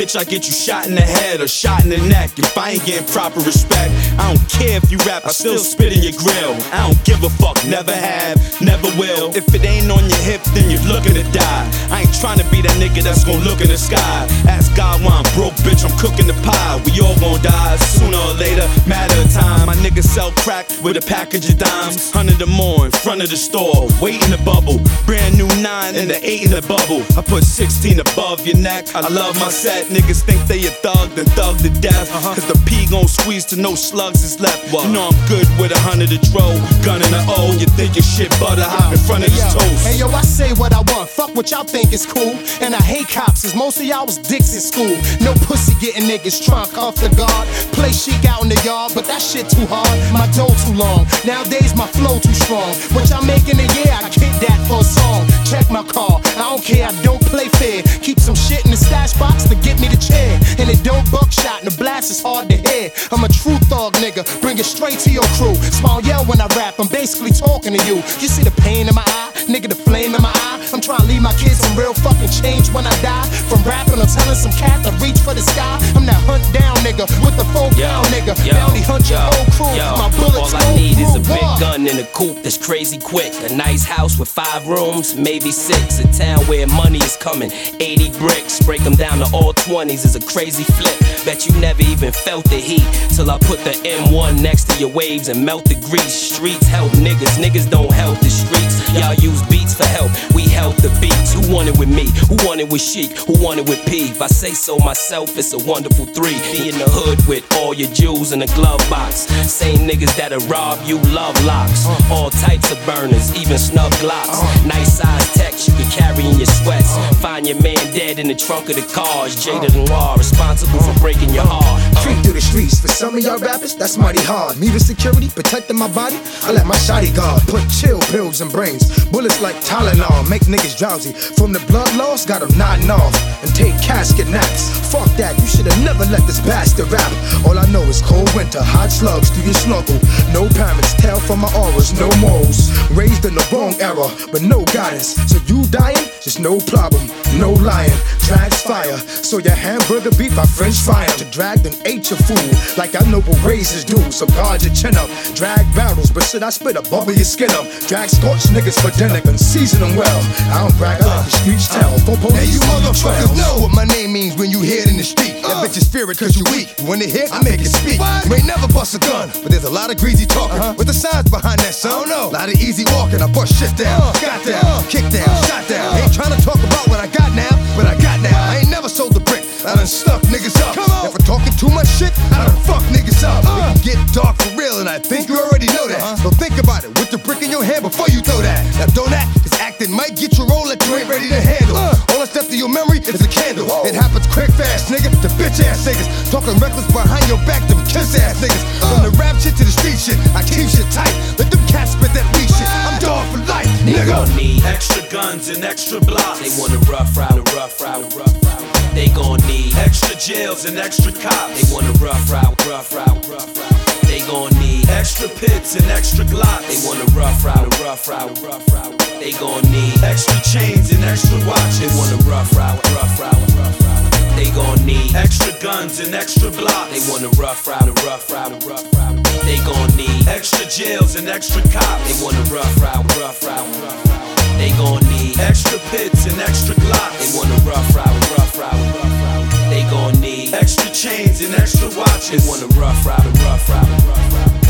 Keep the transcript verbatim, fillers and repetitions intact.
bitch, I get you shot in the head or shot in the neck. If I ain't getting proper respect, I don't care if you rap, I still spit in your grill. I don't give a fuck, never have, never will. If it ain't on your hip, then you're looking to die. I ain't trying to be that nigga that's gon' look in the sky. Ask God why I'm broke, bitch, I'm cooking the pie. We all gon' die sooner or later, matter of time. My niggas sell crack with a package of dimes. Hundred or more in front of the store, waiting to bubble. Brand new nine and the eight in the bubble. I put sixteen above your neck. I love my set. Niggas think they a thug, then thug to death. Cause the P gon' squeeze till no slugs is left. You know I'm good with a hundred a dro, gun in the O. You think your shit butter hot in front of this toast. Hey yo, I say what I want, fuck what y'all think is cool. And I hate cops, cause most of y'all was dicks in school. No pussy getting niggas drunk off the guard. Play chic out in the yard, but that shit too hard. My dough too long, nowadays my flow too strong. What y'all making a year, I kick that for a song. Check my car, I don't care, I don't play fair. Keep some shit in the stash box to get me the chair. And it don't buckshot, and the blast is hard to hear. I'm a true thug nigga, bring it straight to your crew. Small yell when I rap, I'm basically talking to you. You see the pain in my eye, nigga, the flame in my eye. I'm trying to leave my kids some real fucking change when I die. From rapping, I'm telling some cat to reach for the sky. I'm that hunt down nigga with the full pound nigga. Yo, Bounty hunt your yo, whole crew. yo. My bullets All I need is a big war. gun and a coupe that's crazy quick. A nice house with five rooms, maybe six. A town where money is coming, eighty bricks. Break them down to all twenties is a crazy flip. Bet you never even felt the heat till I put the M one next to your waves and melt the grease. Streets help niggas, niggas don't help the streets. Y'all use beats for help, we help the beats. Who want it with me? Who want it with Chic? Who want it with P? If I say so myself, it's a wonderful three. Be in the hood with all your jewels in a glove box. Same niggas that'll rob you, love locks. All types of burners, even snub glocks. Nice size text you can carry in your sweats. Find your man dead in the trunk of the cars. Jada Noir, responsible for breaking your heart. Creep through the streets, for some of y'all rappers, that's mighty hard. Me with security, protecting my body, I let my shotty guard. Put chill pills in brains, bullets like Tylenol, make niggas drowsy. From the blood loss, got them nodding off, and take casket naps. Fuck that, you should've never let this bastard rap. All I know is cold winter, hot slugs through your snorkel. No parents, tell from my auras, no morals. Raised in the wrong era, but no guidance. So you dying, just no problem, no lying. Drags fire, so your hamburger beef I French fire. To drag then ate your food, like I know what razors do. So guard your chin up, drag barrels, but should I spit a bubble your skin up? Drag scorch niggas for dinner and season them well. I don't brag, I let the streets tell. For police, now you motherfuckers know what my name means when you hear it in the street. That bitches fear it cause you weak. When they hit, I make it speak. You ain't never bust a gun, but there's a lot of greasy talking. Uh-huh. With the signs behind that, son. I don't know. Lot of easy walking, I bust shit down, uh, got down, uh, kick down, uh, shot down. Uh, ain't trying to talk about what I got now, but I got now. I ain't never sold the brick, I done stuck niggas up. If I'm talking too much shit, I done fuck niggas up. Uh, it can get dark for real, and I think you already know that. Uh-huh. So think about it, with the brick in your hand before you throw that. Now don't act, cause acting might get you roll that you ain't ready to handle. Uh, All that's left of your memory is a candle. Whoa. It happens quick, fast, nigga. The bitch ass niggas talking reckless behind your back, them kiss ass niggas. Uh, From the rap shit to the street shit, I keep shit tight. Let them cats spit that weak shit. I'm dog for life, nigga. They gon' need extra guns and extra blocks. They want a rough ride, a rough ride, a rough ride. They gon' need extra jails and extra cops. They want a rough ride, rough ride, rough ride. They gon' need extra pits and extra glocks. They want a rough ride, a rough ride, rough ride. They gon' need extra chains and extra watches. They want a rough ride, rough ride, rough ride. They gon' need extra guns and extra blocks. They want a rough ride, a rough ride, a rough ride. They gon' need extra jails and extra cops. They want a rough ride, rough ride, rough ride. They gon' need extra pits and extra glocks. They want a rough ride, rough ride, rough ride. They gon' need extra chains and extra watches. They want a rough ride, rough ride, rough ride.